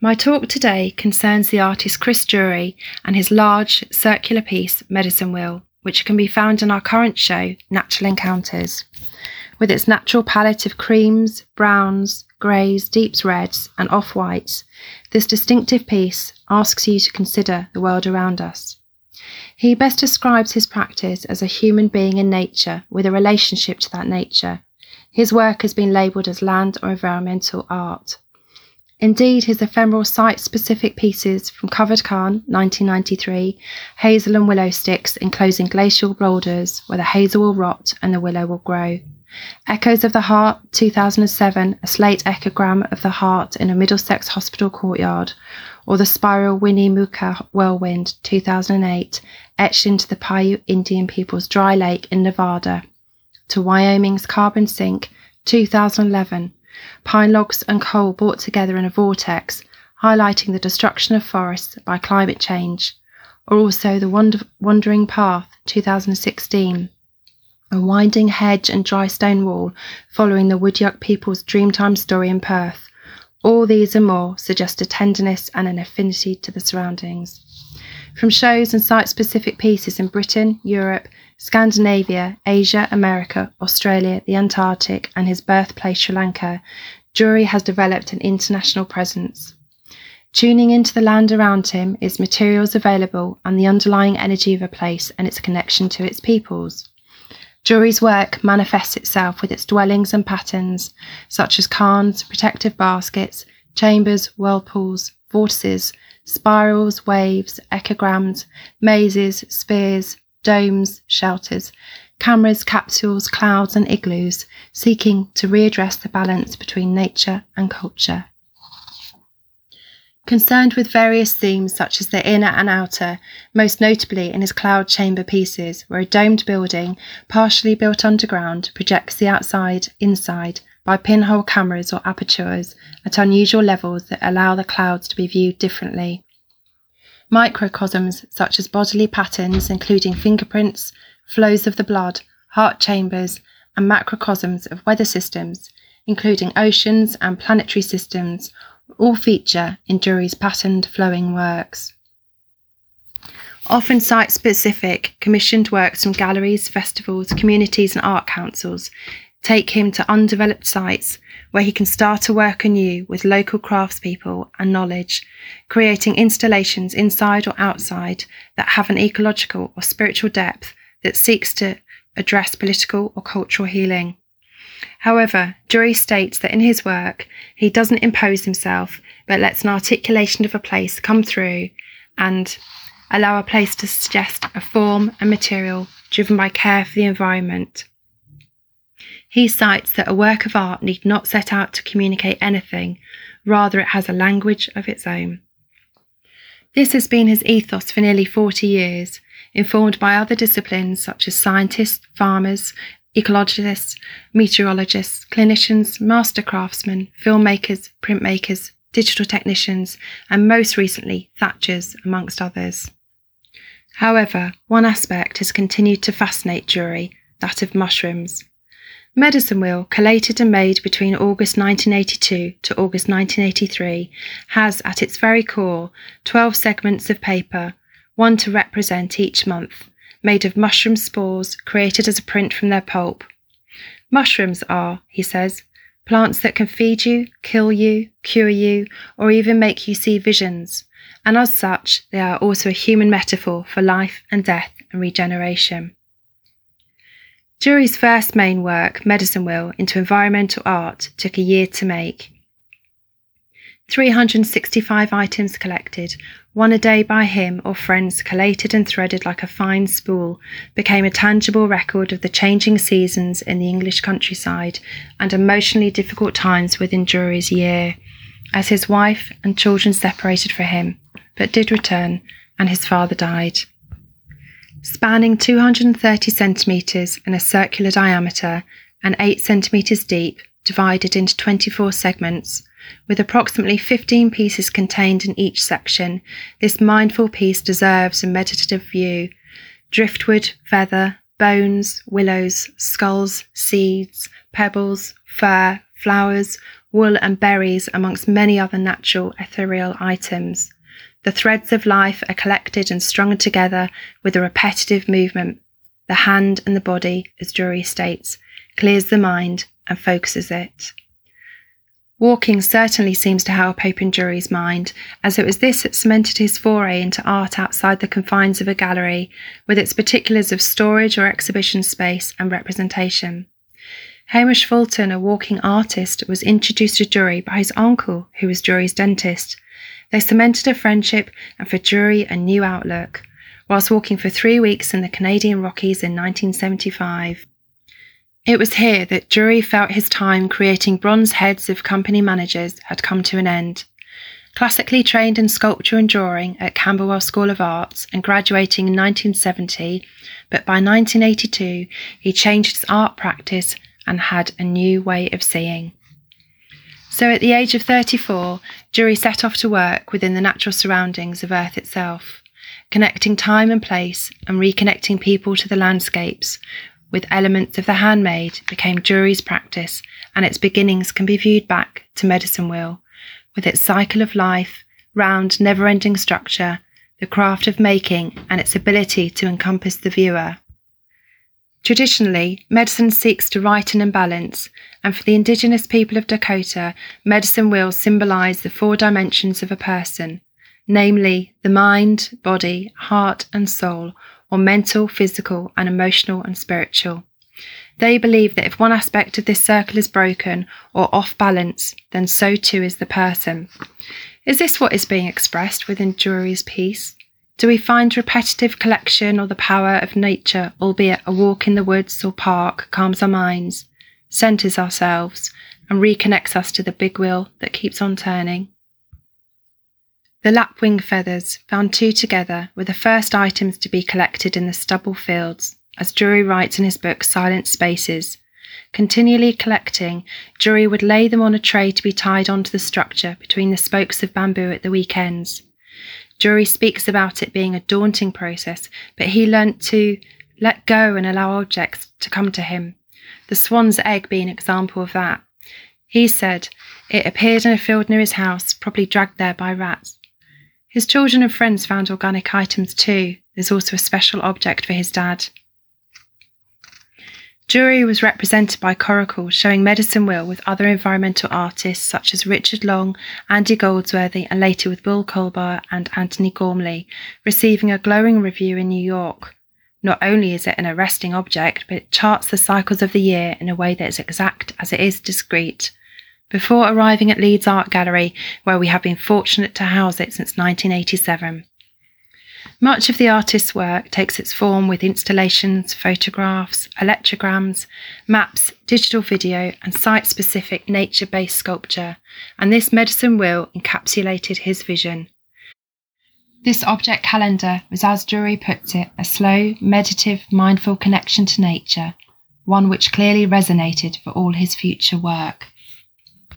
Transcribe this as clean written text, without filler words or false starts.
My talk today concerns the artist Chris Jury and his large circular piece Medicine Wheel, which can be found in our current show Natural Encounters. With its natural palette of creams, browns, greys, deeps reds and off-whites, this distinctive piece asks you to consider the world around us. He best describes his practice as a human being in nature with a relationship to that nature. His work has been labelled as land or environmental art. Indeed, his ephemeral site-specific pieces from Covered Cairn, 1993, Hazel and Willow Sticks enclosing glacial boulders where the hazel will rot and the willow will grow. Echoes of the Heart, 2007, a slate echogram of the heart in a Middlesex hospital courtyard, or the spiral Winnemucca whirlwind, 2008, etched into the Paiute Indian people's dry lake in Nevada, to Wyoming's Carbon Sink, 2011, pine logs and coal brought together in a vortex, highlighting the destruction of forests by climate change, or also the Wandering Path, 2016, a winding hedge and dry stone wall following the Whadjuk people's Dreamtime story in Perth. All these and more suggest a tenderness and an affinity to the surroundings. From shows and site-specific pieces in Britain, Europe, Scandinavia, Asia, America, Australia, the Antarctic and his birthplace Sri Lanka, Jury has developed an international presence. Tuning into the land around him is materials available and the underlying energy of a place and its connection to its peoples. Jury's work manifests itself with its dwellings and patterns, such as cairns, protective baskets, chambers, whirlpools, vortices, spirals, waves, echograms, mazes, spheres, domes, shelters, cameras, capsules, clouds and igloos, seeking to readdress the balance between nature and culture. Concerned with various themes such as the inner and outer, most notably in his cloud chamber pieces, where a domed building, partially built underground, projects the outside inside by pinhole cameras or apertures at unusual levels that allow the clouds to be viewed differently. Microcosms such as bodily patterns including fingerprints, flows of the blood, heart chambers, and macrocosms of weather systems, including oceans and planetary systems, all feature in Jury's patterned flowing works. Often site-specific, commissioned works from galleries, festivals, communities and art councils take him to undeveloped sites where he can start to work anew with local craftspeople and knowledge, creating installations inside or outside that have an ecological or spiritual depth that seeks to address political or cultural healing. However, Jury states that in his work, he doesn't impose himself, but lets an articulation of a place come through and allow a place to suggest a form and material driven by care for the environment. He cites that a work of art need not set out to communicate anything, rather it has a language of its own. This has been his ethos for nearly 40 years, informed by other disciplines such as scientists, farmers, ecologists, meteorologists, clinicians, master craftsmen, filmmakers, printmakers, digital technicians, and most recently, thatchers, amongst others. However, one aspect has continued to fascinate Jury, that of mushrooms. Medicine Wheel, collated and made between August 1982 to August 1983, has at its very core 12 segments of paper, one to represent each month, made of mushroom spores created as a print from their pulp. Mushrooms are, he says, plants that can feed you, kill you, cure you, or even make you see visions, and as such, they are also a human metaphor for life and death and regeneration. Jury's first main work, Medicine Wheel, into environmental art, took a year to make. 365 items collected, one a day by him or friends, collated and threaded like a fine spool, became a tangible record of the changing seasons in the English countryside and emotionally difficult times within Jury's year, as his wife and children separated from him, but did return, and his father died. Spanning 230 centimetres in a circular diameter and 8 centimetres deep, divided into 24 segments, with approximately 15 pieces contained in each section, this mindful piece deserves a meditative view. Driftwood, feather, bones, willows, skulls, seeds, pebbles, fur, flowers, wool and berries amongst many other natural ethereal items. The threads of life are collected and strung together with a repetitive movement. The hand and the body, as Drury states, clears the mind and focuses it. Walking certainly seems to help open Drury's mind, as it was this that cemented his foray into art outside the confines of a gallery, with its particulars of storage or exhibition space and representation. Hamish Fulton, a walking artist, was introduced to Drury by his uncle, who was Drury's dentist. They cemented a friendship and for Drury a new outlook, whilst walking for 3 weeks in the Canadian Rockies in 1975. It was here that Drury felt his time creating bronze heads of company managers had come to an end. Classically trained in sculpture and drawing at Camberwell School of Arts and graduating in 1970, but by 1982 he changed his art practice and had a new way of seeing. So at the age of 34, Drury set off to work within the natural surroundings of Earth itself, connecting time and place and reconnecting people to the landscapes, with elements of the handmade became Drury's practice, and its beginnings can be viewed back to Medicine Wheel, with its cycle of life, round, never-ending structure, the craft of making and its ability to encompass the viewer. Traditionally, medicine seeks to righten and balance, and for the Indigenous people of Dakota, medicine wheels symbolise the 4 dimensions of a person, namely the mind, body, heart and soul, or mental, physical and emotional and spiritual. They believe that if one aspect of this circle is broken or off balance, then so too is the person. Is this what is being expressed within Drury's piece? Do we find repetitive collection or the power of nature, albeit a walk in the woods or park, calms our minds, centres ourselves, and reconnects us to the big wheel that keeps on turning? The lapwing feathers, found 2 together, were the first items to be collected in the stubble fields, as Drury writes in his book Silent Spaces. Continually collecting, Drury would lay them on a tray to be tied onto the structure between the spokes of bamboo at the weekends. Drury speaks about it being a daunting process, but he learnt to let go and allow objects to come to him, the swan's egg being an example of that. He said, it appeared in a field near his house, probably dragged there by rats. His children and friends found organic items too. There's also a special object for his dad. Drury was represented by Coracle, showing Medicine Wheel with other environmental artists such as Richard Long, Andy Goldsworthy, and later with Bill Colbar and Anthony Gormley, receiving a glowing review in New York. Not only is it an arresting object, but it charts the cycles of the year in a way that is exact as it is discreet. Before arriving at Leeds Art Gallery, where we have been fortunate to house it since 1987. Much of the artist's work takes its form with installations, photographs, electrograms, maps, digital video and site-specific nature-based sculpture, and this Medicine Wheel encapsulated his vision. This object calendar was, as Drury puts it, a slow, meditative, mindful connection to nature, one which clearly resonated for all his future work.